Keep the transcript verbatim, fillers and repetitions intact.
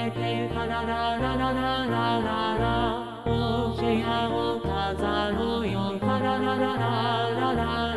れてカララララララララお部屋を飾ろうよカララララララ